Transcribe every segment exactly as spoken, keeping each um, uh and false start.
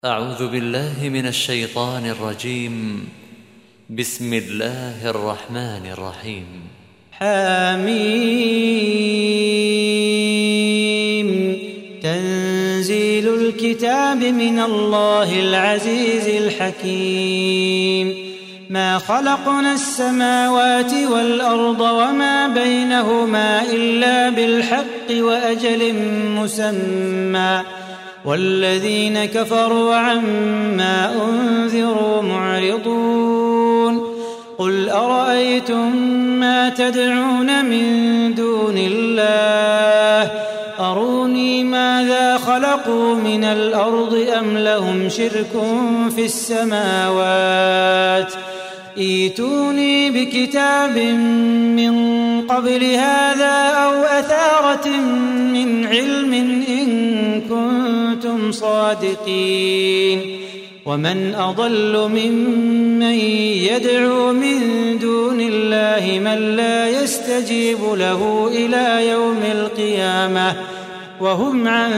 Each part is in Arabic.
أعوذ بالله من الشيطان الرجيم. بسم الله الرحمن الرحيم. حميم. تنزيل الكتاب من الله العزيز الحكيم. ما خلقنا السماوات والأرض وما بينهما إلا بالحق وأجل مسمى، والذين كفروا عما أنذروا معرضون. قل أرأيتم ما تدعون من دون الله أروني ماذا خلقوا من الأرض أم لهم شرك في السماوات ائتوني بكتاب من قبل هذا أو أثارة من علم إن كنتم صادقين. ومن أضل ممن يدعو من دون الله من لا يستجيب له إلى يوم القيامة وهم عن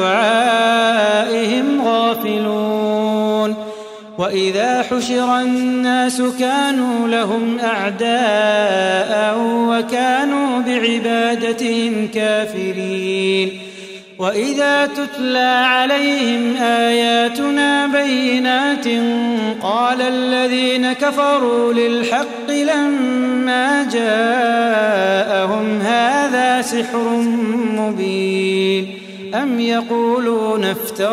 دعائهم غافلون. وإذا حشر الناس كانوا لهم أعداء وكانوا بعبادتهم كافرين. وإذا تتلى عليهم آياتنا بينات قال الذين كفروا للحق لما جاءهم هذا سحر مبين أم يقولون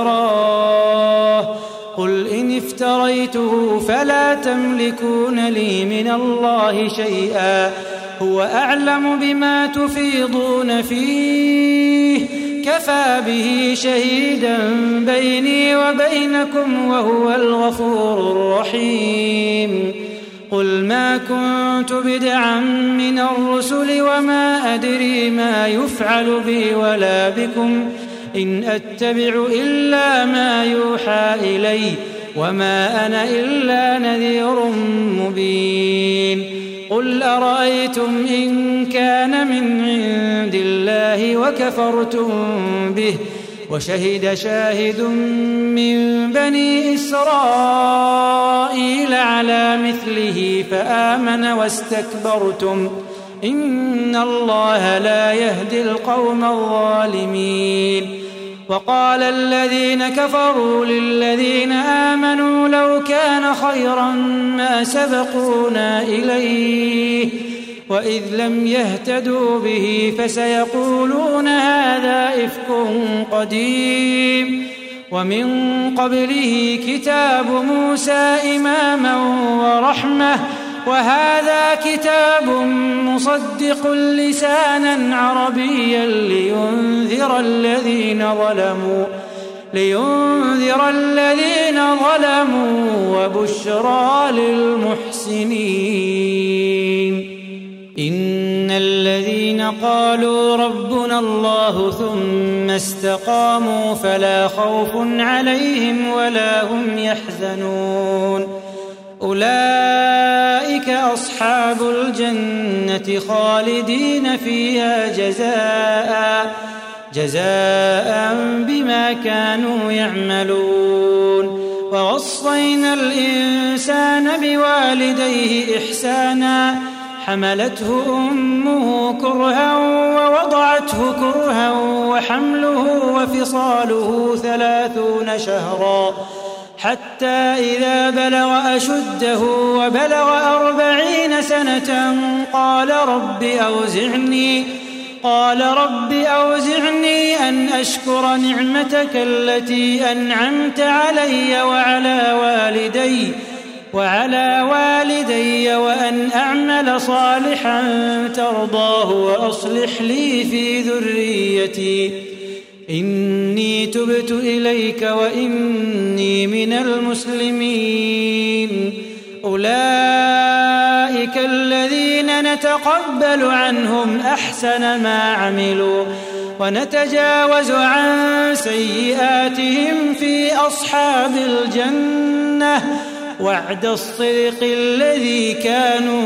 افتراه قل إن افتريته فلا تملكون لي من الله شيئا هو أعلم بما تفيضون فيه كفى به شهيدا بيني وبينكم وهو الغفور الرحيم. قل ما كنت بدعا من الرسل وما أدري ما يفعل بي ولا بكم إن أتبع إلا ما يوحى إلي وما أنا إلا نذير مبين. قل أرأيتم إن كان من عند الله وكفرتم به وشهد شاهد من بني إسرائيل على مثله فآمن واستكبرتم إن الله لا يهدي القوم الظالمين. وقال الذين كفروا للذين آمنوا لو كان خيرا ما سبقونا إليه وإذ لم يهتدوا به فسيقولون هذا إفك قديم. ومن قبله كتاب موسى إماما ورحمة وهذا كتاب مصدق لسانا عربيا لينذر الذين ظلموا لينذر الذين ظلموا وبشرى للمحسنين. إن الذين قالوا ربنا الله ثم استقاموا فلا خوف عليهم ولا هم يحزنون أولئك أصحاب الجنة خالدين فيها جزاء جزاء بما كانوا يعملون. ووصينا الإنسان بوالديه إحسانا حملته أمه كرها ووضعته كرها وحمله وفصاله ثلاثون شهرا حتى إذا بلغ أشده وبلغ أربعين سنة قال رب أوزعني قال رب أوزعني أن أشكر نعمتك التي أنعمت علي وعلى والدي وعلى والدي وأن أعمل صالحا ترضاه وأصلح لي في ذريتي إني تبت إليك وإني من المسلمين. أولئك الذين نتقبل عنهم أحسن ما عملوا ونتجاوز عن سيئاتهم في أصحاب الجنة وعد الصدق الذي كانوا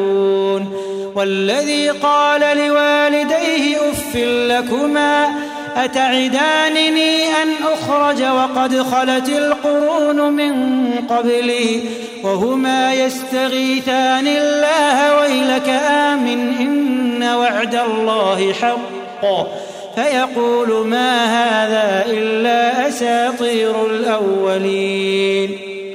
يوعدون. والذي قال لوالديه أف لكما أتعدانني أن أخرج وقد خلت القرون من قبلي وهما يستغيثان الله ويلك آمن إن وعد الله حق فيقول ما هذا إلا أساطير الأولين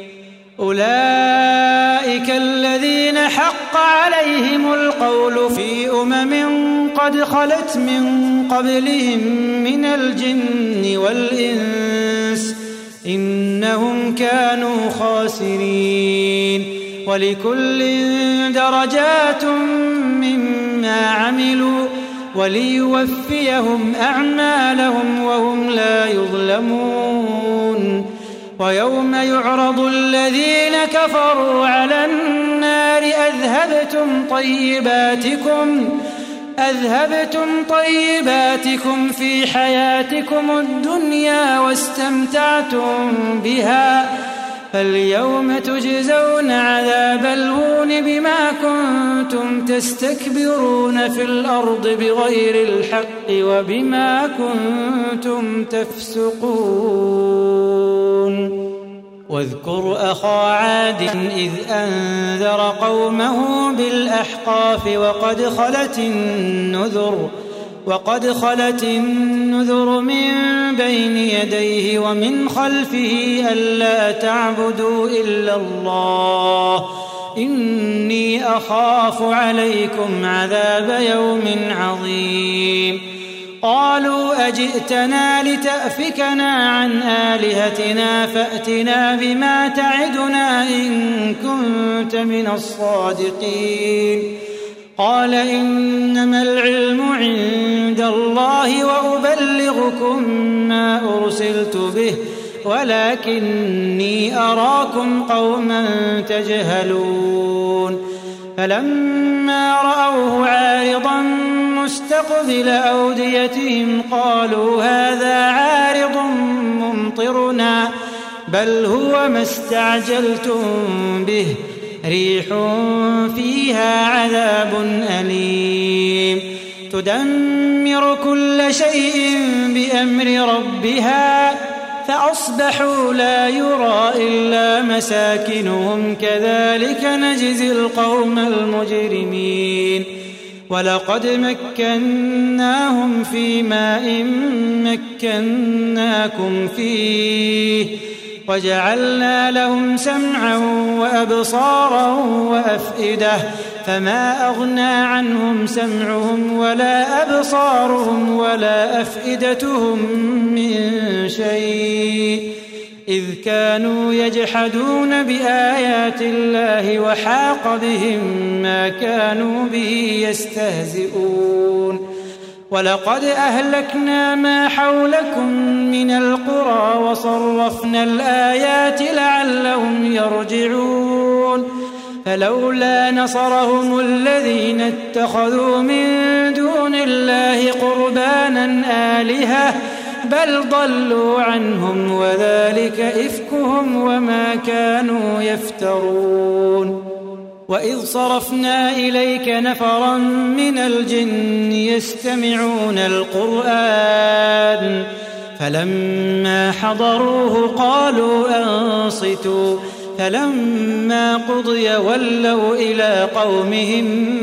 أولئك الذين حق عليهم القول في أمم قد خلت من قبلهم من الجن والإنس إنهم كانوا خاسرين ولكل درجات مما عملوا وليوفيهم أعمالهم وهم لا يظلمون ويوم يعرض الذين كفروا على النار أذهبتم طيباتكم أذهبتم طيباتكم في حياتكم الدنيا واستمتعتم بها فاليوم تجزون عذاب الهون بما كنتم تستكبرون في الأرض بغير الحق وبما كنتم تفسقون واذكر أخا عاد إذ أنذر قومه بالأحقاف وقد خلت النذر وقد خلت النذر من بين يديه ومن خلفه ألا تعبدوا إلا الله إني أخاف عليكم عذاب يوم عظيم قالوا أجئتنا لتأفكنا عن آلهتنا فأتنا بما تعدنا إن كنت من الصادقين قال إنما العلم عند الله وأبلغكم ما أرسلت به ولكني أراكم قوما تجهلون فلما رأوه عارضا مستقبل أوديتهم قالوا هذا عارض ممطرنا بل هو ما استعجلتم به ريح فيها عذاب أليم تدمر كل شيء بأمر ربها فأصبحوا لا يرى إلا مساكنهم كذلك نجزي القوم المجرمين ولقد مكناهم في ماء مكناكم فيه وجعلنا لهم سمعا وأبصارا وأفئدة فما أغنى عنهم سمعهم ولا أبصارهم ولا أفئدتهم من شيء إذ كانوا يجحدون بآيات الله وحاق بهم ما كانوا به يستهزئون ولقد أهلكنا ما حولكم من القرى وصرفنا الآيات لعلهم يرجعون فلولا نصرهم الذين اتخذوا من دون الله قربانا آلهة بل ضلوا عنهم وذلك إفكهم وما كانوا يفترون وإذ صرفنا إليك نفرا من الجن يستمعون القرآن فلما حضروه قالوا أنصتوا فلما قضي ولوا إلى قومهم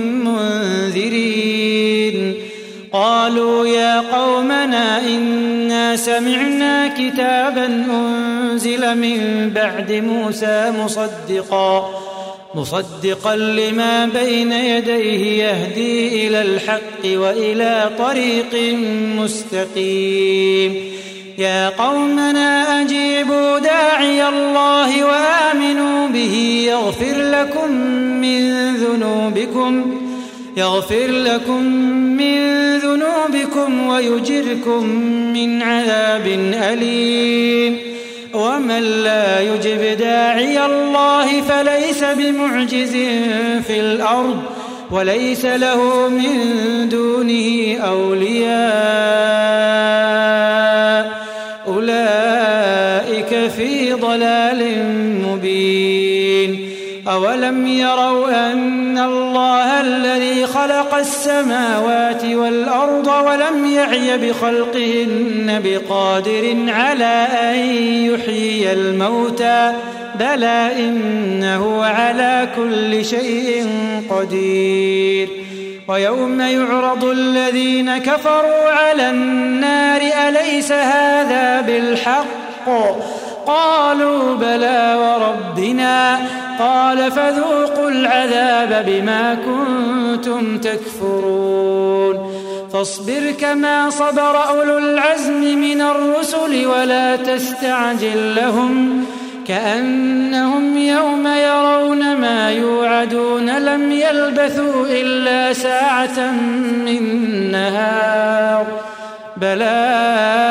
منذرين قالوا يا قومنا إنا سمعنا كتابا أنزل من بعد موسى مصدقا مصدقا لما بين يديه يهدي إلى الحق وإلى طريق مستقيم يا قومنا أجيبوا داعي الله وآمنوا به يغفر لكم من ذنوبكم يغفر لكم من ذنوبكم ويجركم من عذاب أليم ومن لا يجب داعي الله فليس بمعجز في الأرض وليس له من دونه أولياء أولئك في ضلال مبين أولم يروا أن الله الذي خلق السماوات والأرض ولم يعي بخلقهن بقادر على أن يحيي الموتى بلى إنه على كل شيء قدير ويوم يعرض الذين كفروا على النار أليس هذا بالحق قالوا بلى وربنا قال فذوقوا العذاب بما كنتم تكفرون فاصبر كما صبر أولو العزم من الرسل ولا تستعجل لهم كأنهم يوم يرون ما يوعدون لم يلبثوا إلا ساعة من نهار بلاغ